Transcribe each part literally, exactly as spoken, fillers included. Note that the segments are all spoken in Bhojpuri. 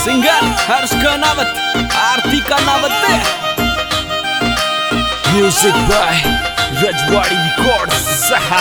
Singer Harsh Kanawat, Aarti Kanawat, music by Rajwadi records सहा।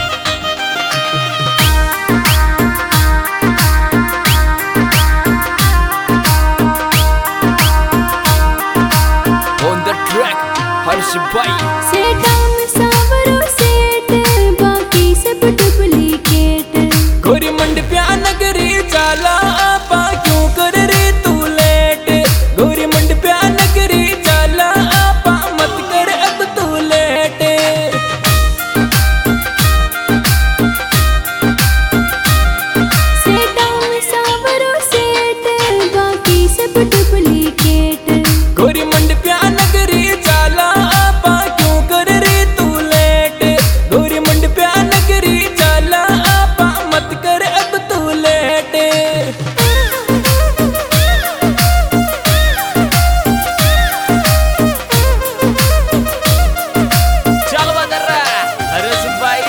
On the track हर्ष भाई। सेठाम सावरो सेठ बाकी सब डुप्लीकेट। गोरी मंडप्या नगरी जाला आपा क्यों कर रे तू लेट। गोरी मंडप्या नगरी जाला आपा मत कर अब तू लेट। सेठाम सावरो सेठ बाकी सब डुप्लीकेट। गोरी मंडप्या नगरी जाला आपा क्यों कर रे तू लेट। गोरी मंडप्या नगरी जाला आपा मत कर अब तू लेट। चल बदर्रा हर्ष भाई।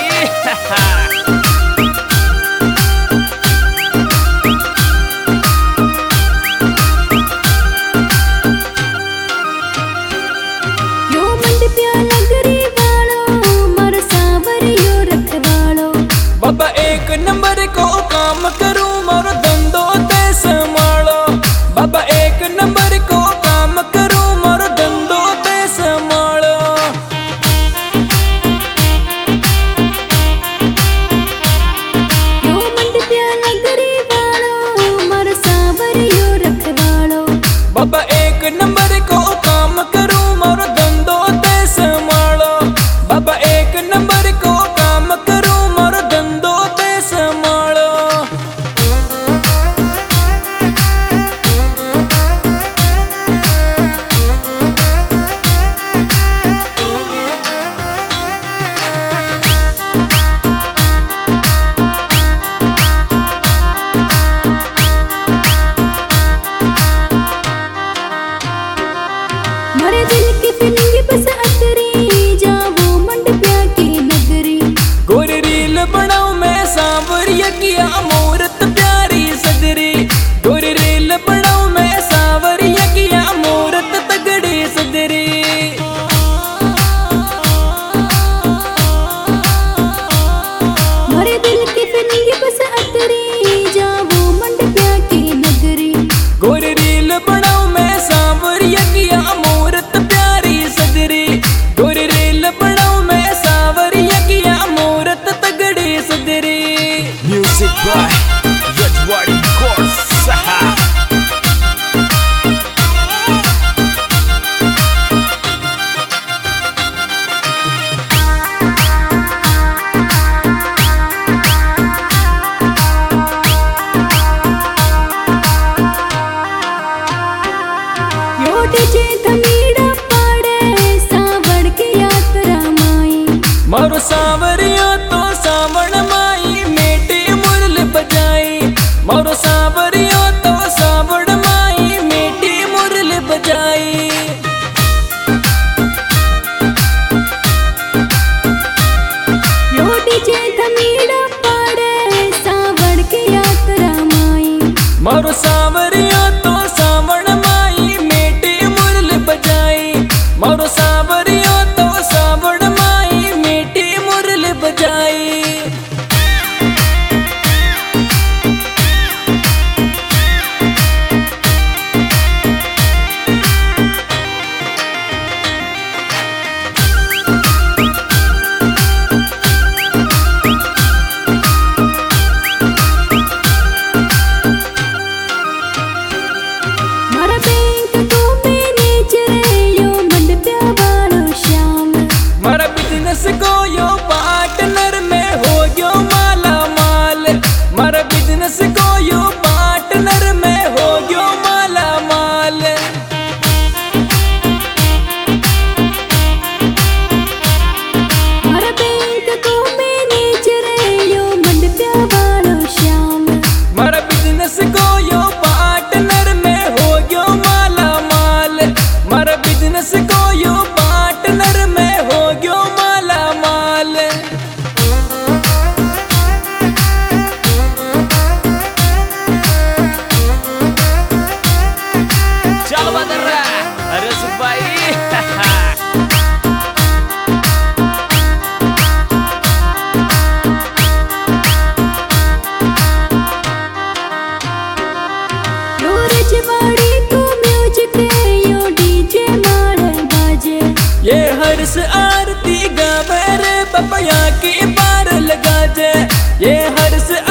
यो मंडप्या नगरी वालो मारो सावरियो रखवालो। बाबा एक नंबर को काम करूं मोरो धंधो ते संभालो। बाबा एक नंबर को काम करूं मोरो धंधो ते संभालो। यो मंडप्या नगरी वालो मारो सावरियो रखवालो। बाबा एक नंबर को काम करूं मोरो धंधो ते संभालो। बाबा एक नंबर को काम करूं मोरो धंधो ते संभालो। मारे दिल की फीलिंग बस अतरी जावो मंडप्या की नगरी। गोरी रील बनाऊं मैं सांवरिया किया मूरत प्यारी सदरी। गोरी रील बनाऊं मैं सांवरिया किया मूरत तगड़ी सदरी। मारे दिल की फीलिंग बस अतरी जावो मंडप्या की नगरी। गोरी रील बनाऊं मैं सांवरिया किया मूरत प्यारी सदरी। गोरी रील बनाऊं मैं सांवरिया किया मूरत तगड़ी सदरी। म्यूजिक बाय रजवाड़ी रिकॉर्ड्स सहा। यो डीजे थमीड़ा पाड़े सावड़ की यात्रा माई। मारो सांवरिया तो सावण माई मेटी मुरल बजाई। मारो सांवरिया तो सावण माई मेटी मुरल बजाई। यो डीजे थमीड़ा पाड़े सावड़ की यात्रा माई। मारो सांवरिया तो सावण माई मेटी मुरल बजाई। मारो सांवरिया तो सावण माई मेटी मुरल बजाई। मारा बैंक को मैनेजर यो मंडप्या वालो श्याम। मारा बिजनेस को यो पार्टनर में हो गयो माला माल। मारा बिजनेस को यो पार्टनर में हो गयो माला माल। मारा बैंक को मैनेजर यो मंडप्या वालो श्याम। मारा बिजनेस को यो पार्टनर में हो गयो माला माल। मारा बिजनेस को यो पार्टनर में हो गयो माला माल। हर्ष आरती गावे रे बपया की पार लगा जे ये हर्ष